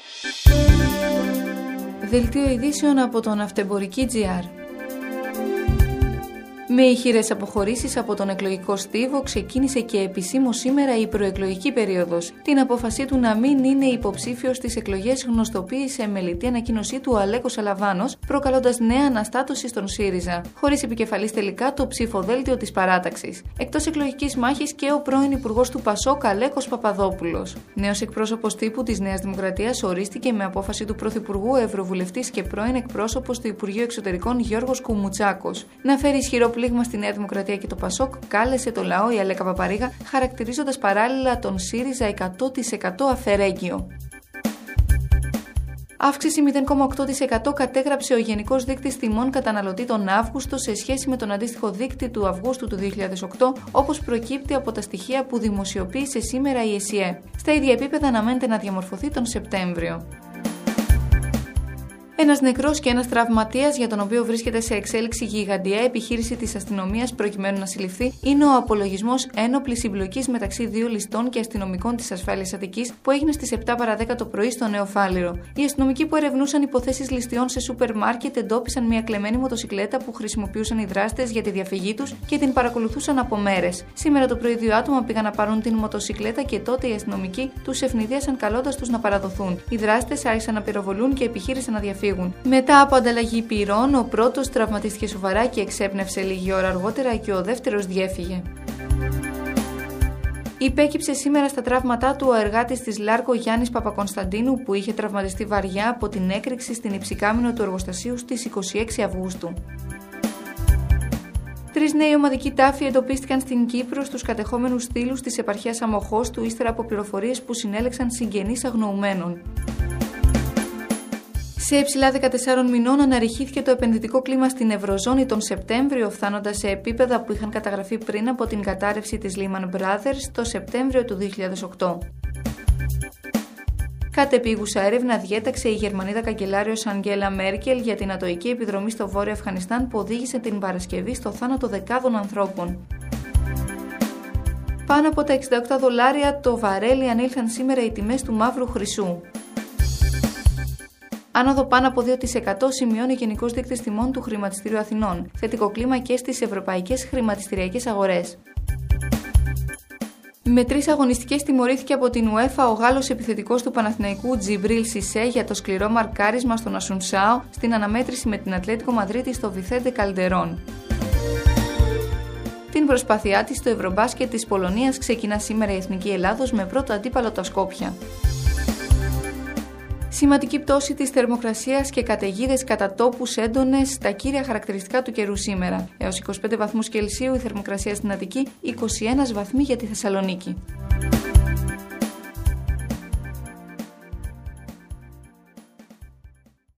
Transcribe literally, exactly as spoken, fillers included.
Δελτίο ειδήσεων από τον Ναυτεμπορική τζι αρ. Με ηχηρές αποχωρήσεις από τον εκλογικό στίβο ξεκίνησε και επισήμως σήμερα η προεκλογική περίοδος. Την απόφασή του να μην είναι υποψήφιος στις εκλογές γνωστοποίησε με λιτή ανακοίνωσή του ο Αλέκος Αλαβάνος, προκαλώντας νέα αναστάτωση στον ΣΥΡΙΖΑ, χωρίς επικεφαλής τελικά το ψηφοδέλτιο της παράταξης. Εκτός εκλογικής μάχης και ο πρώην υπουργός του Πασόκ Αλέκος Παπαδόπουλος. Νέος εκπρόσωπος τύπου της Νέας Δημοκρατίας ορίστηκε με απόφαση του Πρωθυπουργού, Ευρωβουλευτής και πρώην εκπρόσωπος του Υπουργείου Εξωτερικών Γιώργος Κουμουτσάκος. Να φέρει ισχυρό πλήγμα στη Νέα Δημοκρατία και το Πασόκ, κάλεσε το λαό η Αλέκα Παπαρίγα, χαρακτηρίζοντας παράλληλα τον ΣΥΡΙΖΑ εκατό τοις εκατό αφαιρέγγιο. Αύξηση μηδέν κόμμα οκτώ τοις εκατό κατέγραψε ο Γενικός Δείκτης Τιμών Καταναλωτή τον Αύγουστο σε σχέση με τον αντίστοιχο δείκτη του Αυγούστου του δύο χιλιάδες οκτώ, όπως προκύπτει από τα στοιχεία που δημοσιοποίησε σήμερα η ΕΣΥΕ. Στα ίδια επίπεδα αναμένεται να διαμορφωθεί τον Σεπτέμβριο. Ένας νεκρός και ένας τραυματίας, για τον οποίο βρίσκεται σε εξέλιξη γιγαντιαία επιχείρηση της αστυνομίας προκειμένου να συλληφθεί, είναι ο απολογισμός ένοπλης συμπλοκής μεταξύ δύο ληστών και αστυνομικών της ασφάλειας Αττικής που έγινε στις επτά παρά δέκα το πρωί στο Νέο Φάληρο. Οι αστυνομικοί που ερευνούσαν υποθέσεις ληστειών σε σούπερ μάρκετ εντόπισαν μια κλεμμένη μοτοσικλέτα που χρησιμοποιούσαν οι δράστες για τη διαφυγή τους και την παρακολουθούσαν από μέρες. Σήμερα το πρωί δύο άτομα πήγαν να πάρουν την μοτοσικλέτα και τότε οι αστυνομικοί τους ευνηδίασαν καλώντας τους να παραδοθούν. Οι δράστες άρχισαν να πυροβολούν και επιχείρησαν να διαφύγουν. Μετά από ανταλλαγή πυρών, ο πρώτος τραυματίστηκε σοβαρά και εξέπνευσε λίγη ώρα αργότερα και ο δεύτερος διέφυγε. Υπέκυψε σήμερα στα τραύματά του ο εργάτης της Λάρκο Γιάννης Παπακωνσταντίνου που είχε τραυματιστεί βαριά από την έκρηξη στην υψικάμινο του εργοστασίου στις είκοσι έξι Αυγούστου. Τρεις νέοι ομαδικοί τάφοι εντοπίστηκαν στην Κύπρο στους κατεχόμενους στήλους της επαρχίας Αμοχώστου ύστερα από πληροφορίες που συνέλεξαν συγγενείς αγνοουμένων. Σε υψηλά δεκατεσσάρων μηνών αναρριχήθηκε το επενδυτικό κλίμα στην Ευρωζώνη τον Σεπτέμβριο, φτάνοντας σε επίπεδα που είχαν καταγραφεί πριν από την κατάρρευση της Lehman Brothers το Σεπτέμβριο του δύο χιλιάδες οκτώ. Κατεπίγουσα έρευνα διέταξε η Γερμανίδα καγκελάριος Αγγέλα Μέρκελ για την ατοική επιδρομή στο Βόρειο Αφγανιστάν που οδήγησε την Παρασκευή στο θάνατο δεκάδων ανθρώπων. Πάνω από τα εξήντα οκτώ δολάρια το βαρέλι ανήλθαν σήμερα οι τιμές του μαύρου χρυσού. Άνοδο πάνω από δύο τοις εκατό σημειώνει ο Γενικός Δείκτης Τιμών του Χρηματιστηρίου Αθηνών. Θετικό κλίμα και στις ευρωπαϊκές χρηματιστηριακές αγορές. Με τρεις αγωνιστικές τιμωρήθηκε από την UEFA ο Γάλλος επιθετικός του Παναθηναϊκού Τζιμπρίλ Σισέ για το σκληρό μαρκάρισμα στον Ασουνσάο στην αναμέτρηση με την Ατλέτικο Μαδρίτη στο Βιθέντε Καλντερόν. Την προσπάθειά της στο Ευρωμπάσκετ της Πολωνίας ξεκινά σήμερα η Εθνική Ελλάδος με πρώτο αντίπαλο τα Σκόπια. Σημαντική πτώση της θερμοκρασίας και καταιγίδες κατά τόπους έντονες στα κύρια χαρακτηριστικά του καιρού σήμερα. Έως είκοσι πέντε βαθμούς Κελσίου η θερμοκρασία στην Αττική, είκοσι ένα βαθμοί για τη Θεσσαλονίκη.